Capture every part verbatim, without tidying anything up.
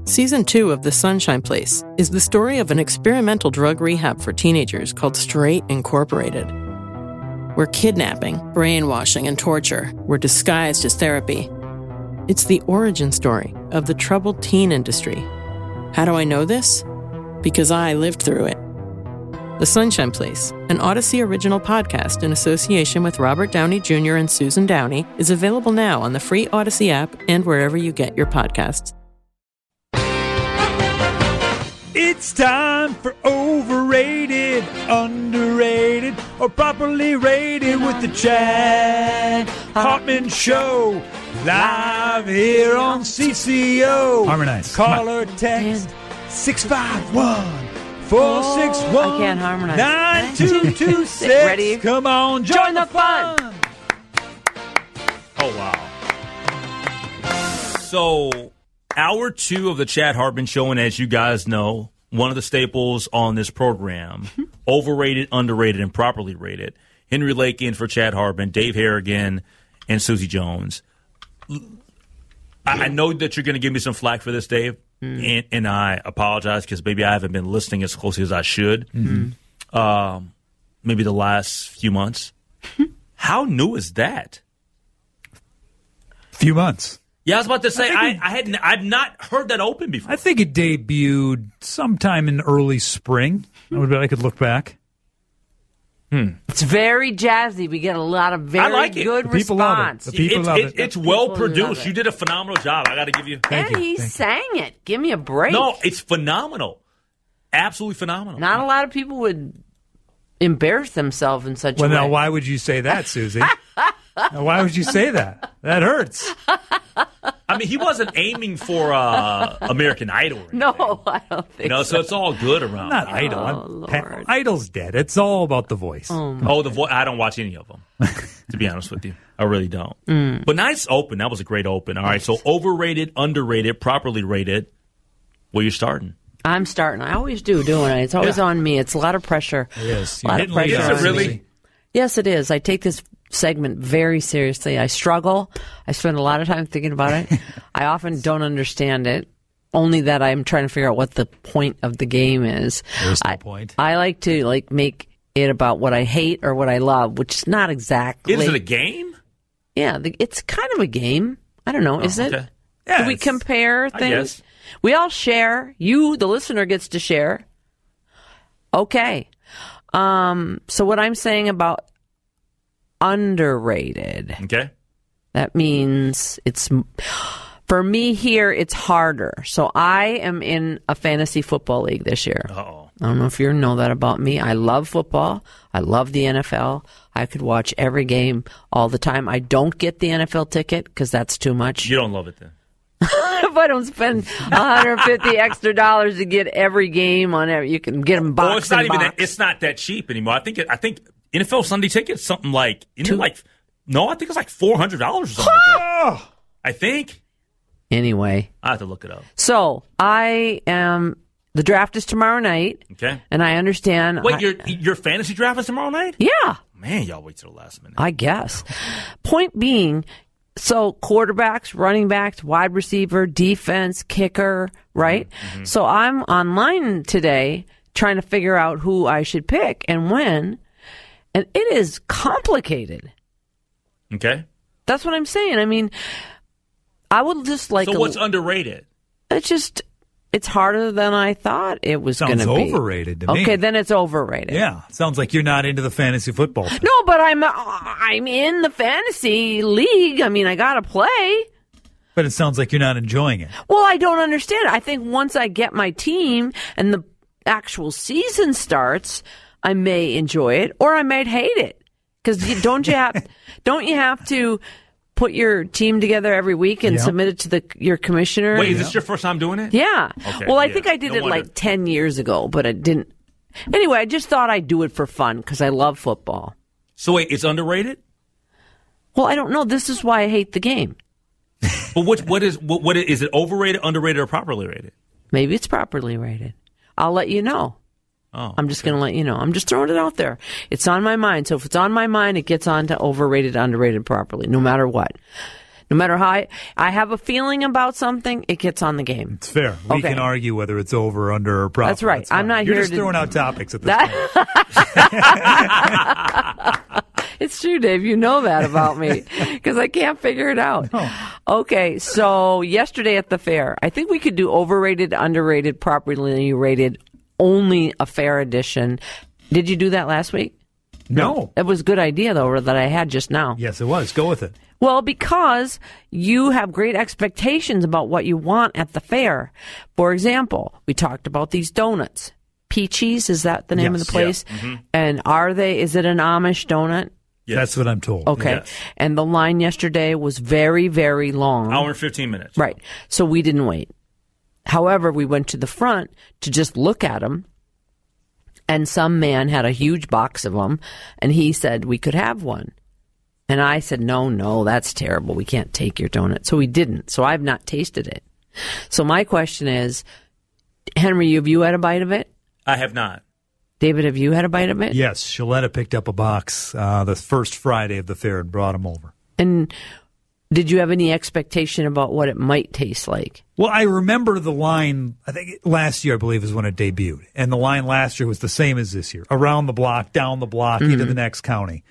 Season two of The Sunshine Place is the story of an experimental drug rehab for teenagers called Straight Incorporated, where kidnapping, brainwashing, and torture were disguised as therapy. It's the origin story of the troubled teen industry. How do I know this? Because I lived through it. The Sunshine Place, an Odyssey original podcast in association with Robert Downey Junior and Susan Downey, is available now on the free Odyssey app and wherever you get your podcasts. It's time for Overrated, Underrated, or Properly Rated with the Chad Hartman Show. Live here on C C O. Harmonize. Call or text six five one, four six one. I can't harmonize. nine two two six. Ready? Come on, join, Join the the fun. fun. Oh, wow. So, hour two of the Chad Hartman Show, and as you guys know, one of the staples on this program, overrated, underrated, and properly rated. Henry Lake in for Chad Hartman, Dave Harrigan, and Susie Jones. I, I know that you're going to give me some flack for this, Dave, mm. and, and I apologize because maybe I haven't been listening as closely as I should. Mm-hmm. Um, maybe the last few months. How new is that? Few months. Yeah, I was about to say I, I, I hadn't. I've not heard that open before. I think it debuted sometime in early spring. I would bet I could look back. Hmm. It's very jazzy. We get a lot of very like it. good The people response. love it. The people it's, love it, it. It's well People love produced. it. You did a phenomenal job. I got to give you. Thank and you. he Thank sang it. Give me a break. No, it's phenomenal. Absolutely phenomenal. Not a lot of people would embarrass themselves in such Well, a way. now, why would you say that, Susie? Now, why would you say that? That hurts. I mean, he wasn't aiming for uh, American Idol. Or anything. No, I don't think You know, so. so it's all good around. Not Idol. Oh, I'm- Lord. Pa- Idol's dead. It's all about the voice. Oh, Oh, the vo- I don't watch any of them, to be honest with you. I really don't. Mm. But nice open. That was a great open. All right, so overrated, underrated, properly rated. Well, you're starting. I'm starting. I always do, don't I? It's always Yeah. on me. It's a lot of pressure. It is. A lot You're of hitting lead pressure Is it on really? me. Yes, it is. I take this segment very seriously. I struggle. I spend a lot of time thinking about it. I often don't understand it, only that I'm trying to figure out what the point of the game is. There's no I, point. I like to like make it about what I hate or what I love, which is not exactly. Is it a game? Yeah, the, it's kind of a game. I don't know. Is Oh, it? okay. Yeah, Do we it's- compare I things? guess. We all share. You, the listener, gets to share. Okay. Um, so what I'm saying about underrated, Okay. that means it's, for me here, it's harder. So I am in a fantasy football league this year. Uh-oh. I don't know if you know that about me. I love football. I love the N F L. I could watch every game all the time. I don't get the N F L ticket because that's too much. You don't love it then. If I don't spend one hundred fifty extra dollars to get every game on every, you can get them box Well, it's not and even box. that, it's not that cheap anymore. I think it, I think N F L Sunday tickets something like isn't Two- it like no, I think it's like four hundred dollars or something like that. I think Anyway, I have to look it up. so I am. The draft is tomorrow night, Okay. and I understand. Wait, I- your your fantasy draft is tomorrow night? yeah, Man, y'all wait till the last minute. I guess. Point being, so quarterbacks, running backs, wide receiver, defense, kicker, right? Mm-hmm. So I'm online today trying to figure out who I should pick and when, and it is complicated. Okay. That's what I'm saying. I mean, I would just like. So a- what's underrated? It's just, it's harder than I thought it was going Sounds to be. overrated to me. Okay, then it's overrated. Yeah, sounds like you're not into the fantasy football. thing. No, but I'm I'm in the fantasy league. I mean, I got to play. But it sounds like you're not enjoying it. Well, I don't understand. I think once I get my team and the actual season starts, I may enjoy it or I might hate it. Because don't you have don't you have to put your team together every week and Yeah. submit it to the your commissioner? Wait, is this your first time doing it? Yeah. Okay, well, I yeah. think I did No it wonder. like ten years ago, but I didn't. Anyway, I just thought I'd do it for fun because I love football. So wait, it's underrated? Well, I don't know. This is why I hate the game. But what what is what, what is it overrated, underrated, or properly rated? Maybe it's properly rated. I'll let you know. Oh, I'm just going to let you know. I'm just throwing it out there. It's on my mind. So if it's on my mind, it gets on to overrated, underrated properly, no matter what. No matter how I, I have a feeling about something, it gets on the game. It's fair. We Okay. can argue whether it's over, under, or proper. That's right. fine. I'm not You're here just to- throwing out topics at this That- point. It's true, Dave. You know that about me because I can't figure it out. Okay, so yesterday at the fair, I think we could do overrated, underrated, properly rated, only a fair edition. Did you do that last week? No. It was a good idea, though, that I had just now. Yes, it was. Go with it. Well, because you have great expectations about what you want at the fair. For example, we talked about these donuts. Peachy's, is that the name Yes. of the place? And are they, is it an Amish donut? Yes. That's what I'm told. Okay. Yes. And the line yesterday was very, very long. Hour and fifteen minutes. Right. So we didn't wait. However, we went to the front to just look at them. And some man had a huge box of them. And he said we could have one. And I said, no, no, that's terrible. We can't take your donut. So we didn't. So I've not tasted it. So my question is, Henry, have you had a bite of it? I have not. David, have you had a bite of it? Yes, Shaletta picked up a box uh, the first Friday of the fair and brought them over. And did you have any expectation about what it might taste like? Well, I remember the line, I think last year, I believe, is when it debuted. And the line last year was the same as this year. Around the block, down the block, Mm-hmm. into the next county.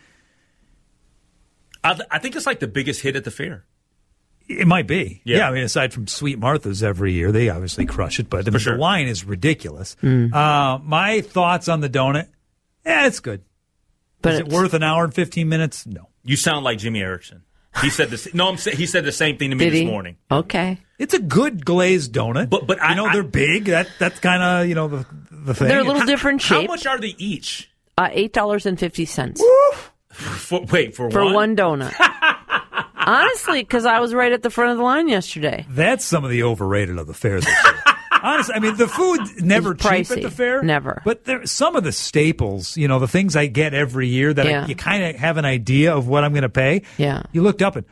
I, th- I think it's like the biggest hit at the fair. It might be. Yeah. Yeah, I mean, aside from Sweet Martha's every year, they obviously crush it. But I mean, sure. the line is ridiculous. Mm. Uh, my thoughts on the donut, yeah, it's good. But is it it's- worth an hour and fifteen minutes? No. You sound like Jimmy Erickson. He said this. No, I'm sa- he said the same thing to me Did this he? morning. Okay. It's a good glazed donut. But- but I- you know, I- they're big. That That's kind of, you know, the, the thing. They're a little different How shape. much are they each? Uh, eight dollars and fifty cents For, wait, for, for one? one donut. Honestly, because I was right at the front of the line yesterday. That's some of the overrated of the fair this year. Honestly, I mean, the food never It's cheap pricey. at the fair. Never. But there, some of the staples, you know, the things I get every year that Yeah. I, you kind of have an idea of what I'm going to pay. Yeah. You looked up and,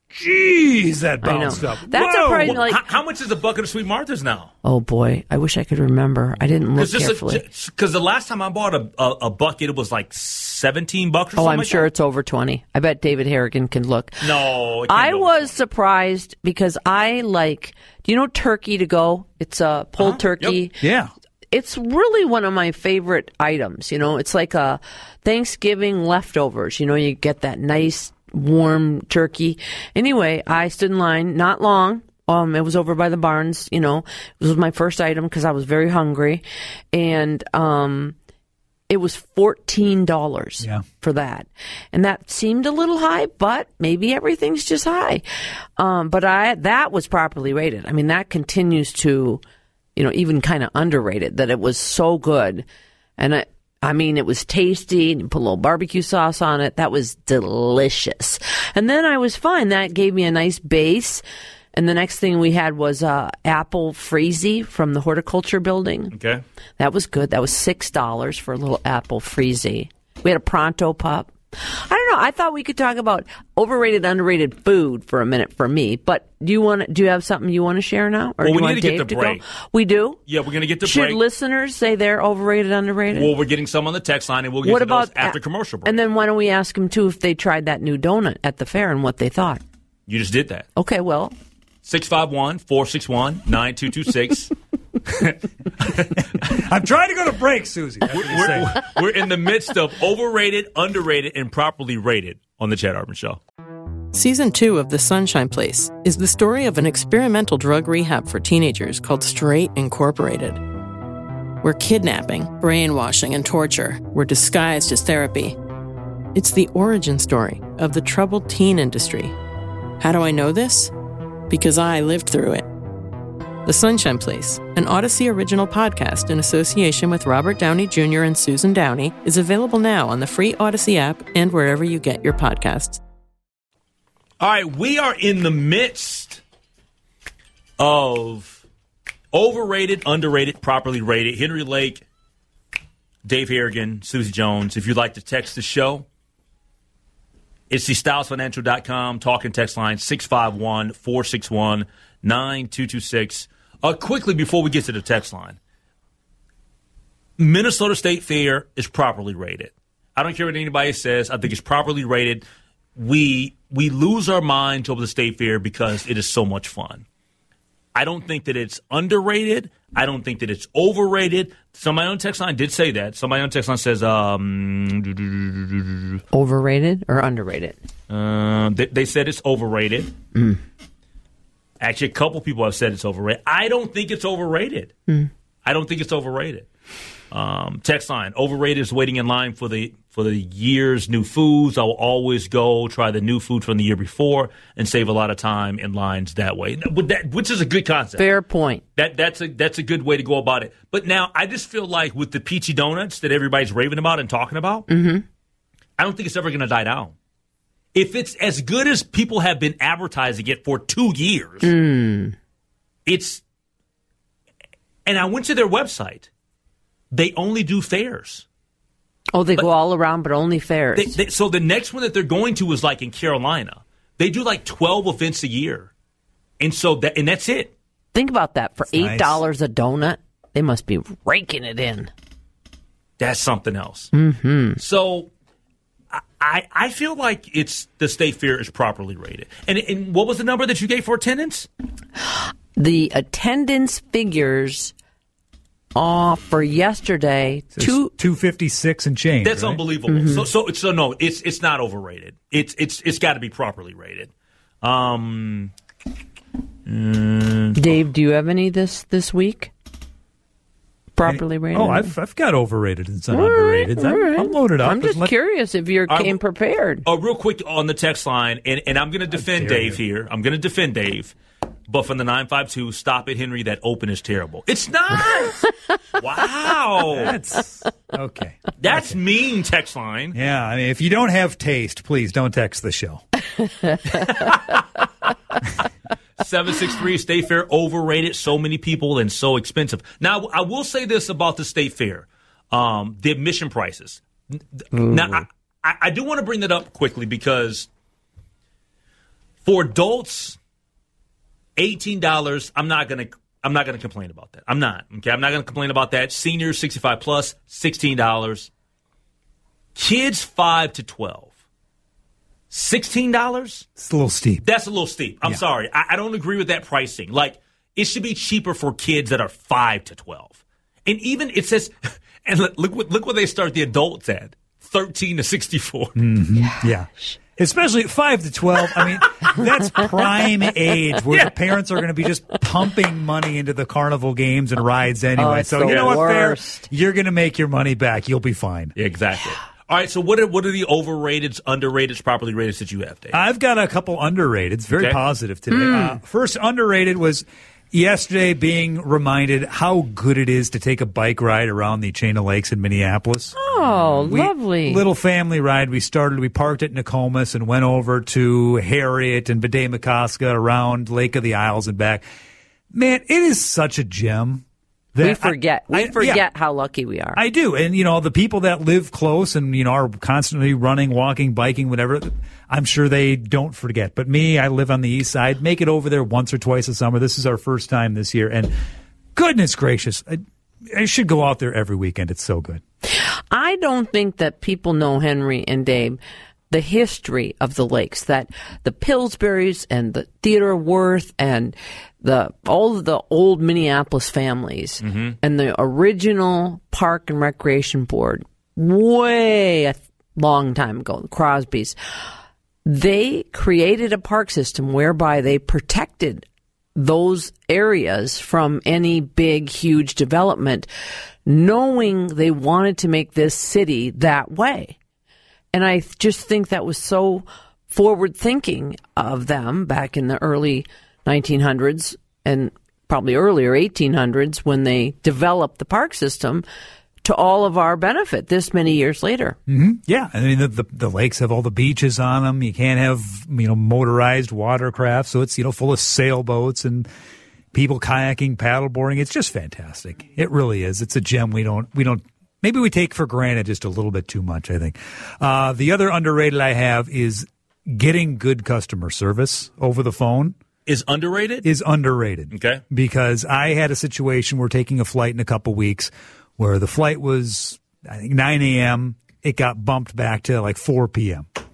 geez, that I know. bounced up. That's Whoa. surprising, Well, like- how, how much is a bucket of Sweet Martha's now? Oh, boy. I wish I could remember. I didn't look carefully. Because the last time I bought a, a, a bucket, it was like seventeen bucks or Oh, something I'm like sure that. it's over twenty. I bet David Harrigan can look. No. it can't I go was surprised because I like, do you know turkey to go? It's a pulled Uh-huh. turkey. Yep. Yeah. It's really one of my favorite items. You know, it's like a Thanksgiving leftovers. You know, you get that nice warm turkey. Anyway, I stood in line, not long. Um, it was over by the barns. You know, it was my first item because I was very hungry, and um, it was fourteen dollars Yeah. for that, and that seemed a little high, but maybe everything's just high. Um, but I that was properly rated. I mean, that continues to, you know, even kind of underrated. That it was so good, and I. I mean, it was tasty, and you put a little barbecue sauce on it. That was delicious. And then I was fine. That gave me a nice base. And the next thing we had was uh, apple freezy from the horticulture building. Okay. That was good. That was six dollars for a little apple freezy. We had a pronto pup. I don't know. I thought we could talk about overrated, underrated food for a minute for me. But do you want? Do you have something you want to share now, or Well, do you we want need to get Dave the to break. go? We do. Yeah, we're going to get the Should break. listeners say they're overrated, underrated? Well, we're getting some on the text line, and we'll get what to about those after commercial break. And then why don't we ask them too if they tried that new donut at the fair and what they thought? You just did that. Okay, well, six five one, four six one, nine two two six. I'm trying to go to break, Susie. That's what you're saying. We're, we're in the midst of overrated, underrated, and properly rated on the Chad Hartman Show. Season two of The Sunshine Place is the story of an experimental drug rehab for teenagers called Straight Incorporated, where kidnapping, brainwashing, and torture were disguised as therapy. It's the origin story of the troubled teen industry. How do I know this? Because I lived through it. The Sunshine Place, an Odyssey original podcast in association with Robert Downey Junior and Susan Downey, is available now on the free Odyssey app and wherever you get your podcasts. All right, we are in the midst of overrated, underrated, properly rated. Henry Lake, Dave Harrigan, Susie Jones. If you'd like to text the show, it's the styles financial dot com talking text line six five one, four six one, nine two two six. Uh, quickly, before we get to the text line, Minnesota State Fair is properly rated. I don't care what anybody says. I think it's properly rated. we we lose our minds over the State Fair because it is so much fun. I don't think that it's underrated. I don't think that it's overrated. Somebody on text line did say that. Somebody on text line says, um, overrated or underrated? Uh, they, they said it's overrated. Mm. Actually, a couple people have said it's overrated. I don't think it's overrated. Mm. I don't think it's overrated. Um, text line, overrated is waiting in line for the for the year's new foods. I will always go try the new food from the year before and save a lot of time in lines that way, that, which is a good concept. Fair point. That that's a that's a good way to go about it. But now I just feel like with the peachy donuts that everybody's raving about and talking about, mm-hmm. I don't think it's ever going to die down. If it's as good as people have been advertising it for two years, mm. it's. And I went to their website. They only do fairs. Oh, they but go all around, but only fairs. They, they, so the next one that they're going to is like in Carolina. They do like twelve events a year, and so that and that's it. Think about that. For That's eight dollars nice. A donut, they must be raking it in. That's something else. Mm-hmm. So I I feel like it's the State Fair is properly rated. And and what was the number that you gave for attendance? The attendance figures. Oh, for yesterday, so two two fifty six and change. That's right? unbelievable. Mm-hmm. So, so, so no, it's it's not overrated. It's it's it's got to be properly rated. Um, mm, Dave, do you have any this this week? Properly rated? Oh, I've I've got overrated and some all underrated. Right, all right. I'm, I'm loaded up. I'm just Let, curious if you came I'm, prepared. Oh, real quick on the text line, and, and I'm going to defend Dave you. here. I'm going to defend Dave. But from the nine five two, stop it, Henry. That open is terrible. It's not. Wow. That's okay. That's okay. mean, text line. Yeah, I mean, if you don't have taste, please don't text the show. seven six three, State Fair, overrated. So many people and so expensive. Now, I will say this about the State Fair. Um, the admission prices. Ooh. Now, I, I do want to bring that up quickly because for adults, eighteen dollars, I'm not going to I'm not going to complain about that. I'm not. Okay, I'm not going to complain about that. Seniors, sixty-five plus, sixteen dollars. Kids, five to twelve. sixteen dollars? It's a little steep. That's a little steep. I'm yeah. sorry. I, I don't agree with that pricing. Like, it should be cheaper for kids that are five to twelve. And even it says, and look, look what look what they start the adults at, thirteen to sixty-four. Mm-hmm. Yeah. Especially at five to twelve. I mean, that's prime age where yeah. the parents are going to be just pumping money into the carnival games and rides anyway. Oh, so you know what, worst. Fair? You're going to make your money back. You'll be fine. Yeah, exactly. All right, so what are, what are the overrated, underrated, properly rated that you have, Dave? I've got a couple underrated. It's very okay. positive today. Mm. Uh, first underrated was yesterday being reminded how good it is to take a bike ride around the chain of lakes in Minneapolis. Oh, we, lovely. Little family ride. We started, we parked at Nokomis and went over to Harriet and Bede-Makaska around Lake of the Isles and back. Man, it is such a gem. We forget. I, we I, forget yeah, how lucky we are. I do. And, you know, the people that live close and, you know, are constantly running, walking, biking, whatever, I'm sure they don't forget. But me, I live on the east side, make it over there once or twice a summer. This is our first time this year. And goodness gracious, I, I should go out there every weekend. It's so good. I don't think that people know, Henry and Dave, the history of the lakes, that the Pillsburys and the Theodore Worth and the all of the old Minneapolis families mm-hmm. and the original Park and Recreation Board, way a long time ago, the Crosbys, they created a park system whereby they protected those areas from any big, huge development, knowing they wanted to make this city that way. And I just think that was so forward-thinking of them back in the early nineteen hundreds and probably earlier eighteen hundreds when they developed the park system to all of our benefit this many years later. Mm-hmm. Yeah. I mean, the, the, the lakes have all the beaches on them. You can't have, you know, motorized watercraft. So it's, you know, full of sailboats and people kayaking, paddleboarding. It's just fantastic. It really is. It's a gem we don't, we don't, maybe we take for granted just a little bit too much, I think. Uh, the other underrated I have is getting good customer service over the phone. Is underrated? Is underrated. Okay. Because I had a situation, we're taking a flight in a couple weeks, where the flight was, I think, nine a.m. It got bumped back to like four p.m.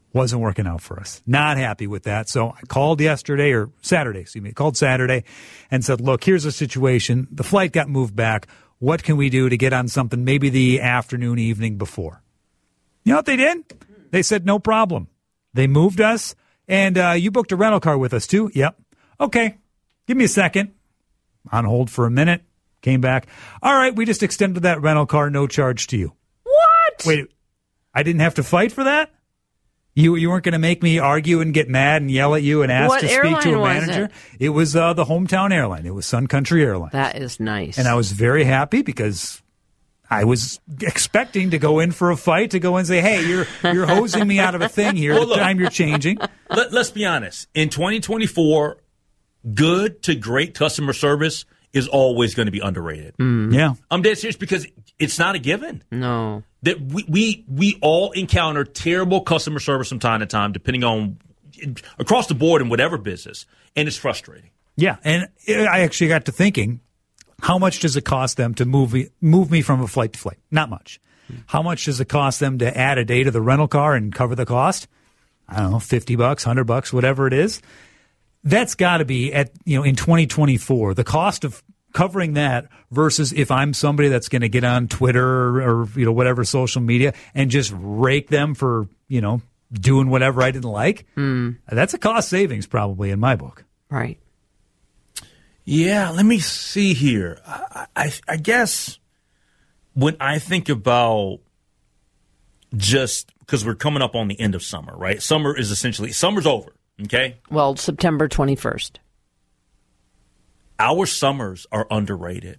Wasn't working out for us. Not happy with that. So I called yesterday, or Saturday, excuse me, called Saturday and said, look, here's the situation. The flight got moved back. What can we do to get on something maybe the afternoon, evening before? You know what they did? They said, no problem. They moved us, and uh, you booked a rental car with us too? Yep. Okay. Give me a second. On hold for a minute. Came back. All right, we just extended that rental car, no charge to you. What? Wait, I didn't have to fight for that? You you weren't going to make me argue and get mad and yell at you and ask What to speak to a airline was manager? it? It was uh, the hometown airline. It was Sun Country Airlines. That is nice. And I was very happy because I was expecting to go in for a fight, to go in and say, hey, you're you're hosing me out of a thing here. Well, the look. time you're changing. Let, let's be honest. In twenty twenty-four, good to great customer service is always going to be underrated. Yeah. I'm dead serious because it's not a given. No. That we, we we all encounter terrible customer service from time to time, depending on across the board in whatever business, and it's frustrating. Yeah, and I actually got to thinking, how much does it cost them to move me, move me from a flight to flight? Not much. How much does it cost them to add a day to the rental car and cover the cost? I don't know, fifty bucks, one hundred bucks, whatever it is. That's got to be at, you know, in twenty twenty-four, the cost of covering that versus if I'm somebody that's going to get on Twitter or, or, you know, whatever social media and just rake them for, you know, doing whatever I didn't like. Mm. That's a cost savings probably in my book. Right. Yeah, let me see here. I, I, I guess when I think about just because we're coming up on the end of summer, right? Summer is essentially, summer's over, okay? Well, September twenty-first. Our summers are underrated.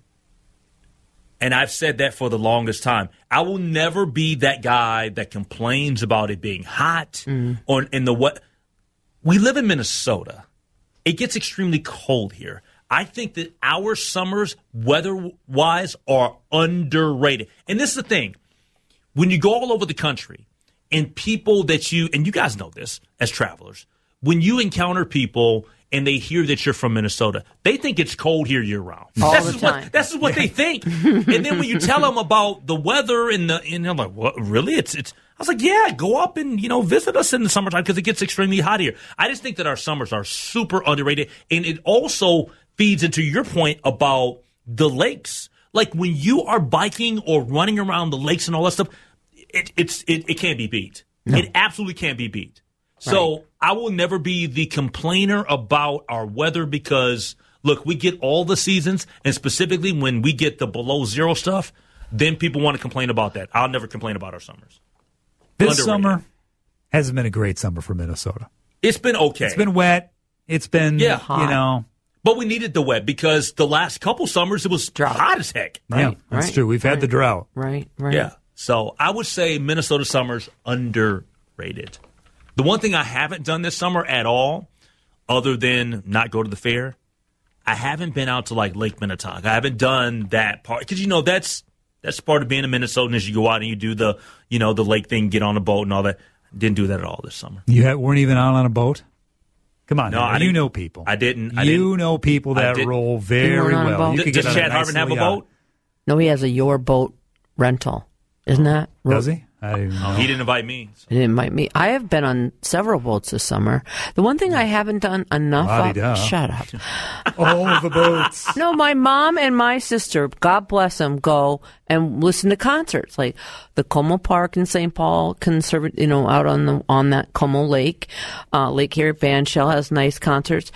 And I've said that for the longest time. I will never be that guy that complains about it being hot mm. or in the what. We live in Minnesota. It gets extremely cold here. I think that our summers, weather-wise, are underrated. And this is the thing. When you go all over the country and people that you, and you guys know this as travelers, when you encounter people and they hear that you're from Minnesota, they think it's cold here year-round. All that's the is time. What, that's what they think. And then when you tell them about the weather and the, and they're like, "What? Really? It's it's." I was like, "Yeah, go up and you know visit us in the summertime because it gets extremely hot here." I just think that our summers are super underrated, and it also feeds into your point about the lakes. Like when you are biking or running around the lakes and all that stuff, it it's it, it can't be beat. No. It absolutely can't be beat. So right. I will never be the complainer about our weather because, look, we get all the seasons, and specifically when we get the below zero stuff, then people want to complain about that. I'll never complain about our summers. This Underrated. summer hasn't been a great summer for Minnesota. It's been okay. It's been wet. It's been, yeah, hot. you know. But we needed the wet because the last couple summers it was drought. hot as heck. Right, yeah, that's right, true. We've right, had the drought. Right, right. Yeah. So I would say Minnesota summers underrated. The one thing I haven't done this summer at all, other than not go to the fair, I haven't been out to like Lake Minnetonka. I haven't done that part because you know that's that's part of being a Minnesotan is you go out and you do the you know the lake thing, get on a boat and all that. Didn't do that at all this summer. You had, weren't even out on a boat? Come on, no, now, I you know people. I didn't. I you didn't, know people that roll very well. You D- does Chad Hartman have a boat? No, he has a Your Boat rental. Isn't that? Does he? I didn't know. Oh, he didn't invite me. So. He didn't invite me. I have been on several boats this summer. The one thing I haven't done enough La-di-da. of... Shut up. All of the boats. No, my mom and my sister, God bless them, go and listen to concerts. Like the Como Park in Saint Paul, conserv- you know, out on the on that Como Lake. Uh, Lake Harriet Bandshell has nice concerts.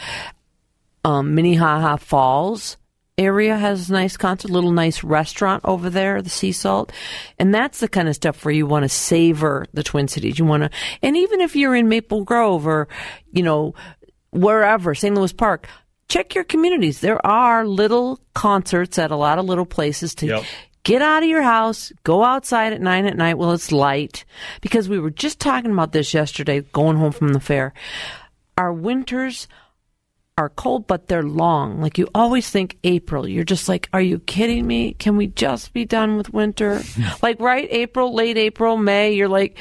Um, Minnehaha Falls area has a nice concert, little nice restaurant over there, the Sea Salt. And that's the kind of stuff where you want to savor the Twin Cities. You want to, and even if you're in Maple Grove or, you know, wherever, Saint Louis Park, check your communities. There are little concerts at a lot of little places to yep. get out of your house, go outside at nine at night while it's light. Because we were just talking about this yesterday, going home from the fair. Our winters are cold, but they're long. Like you always think April. You're just like, are you kidding me? Can we just be done with winter? Like right April, late April, May, you're like,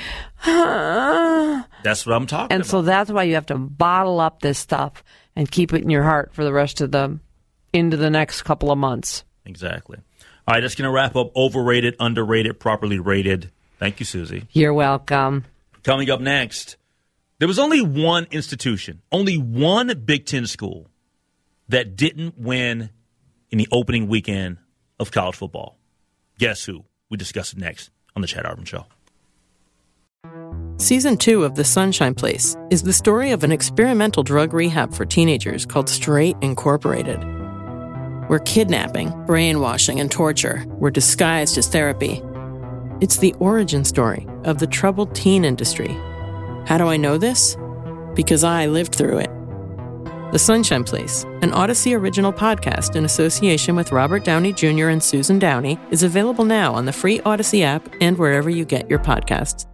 ah. That's what I'm talking and about. And so that's why you have to bottle up this stuff and keep it in your heart for the rest of the, into the next couple of months. Exactly. All right, that's going to wrap up overrated, underrated, properly rated. Thank you, Susie. You're welcome. Coming up next, There was only one institution, only one Big Ten school that didn't win in the opening weekend of college football. Guess who? We discuss it next on The Chad Harbin Show. Season two of The Sunshine Place is the story of an experimental drug rehab for teenagers called Straight Incorporated, where kidnapping, brainwashing, and torture were disguised as therapy. It's the origin story of the troubled teen industry. How do I know this? Because I lived through it. The Sunshine Place, an Odyssey original podcast in association with Robert Downey Junior and Susan Downey, is available now on the free Odyssey app and wherever you get your podcasts.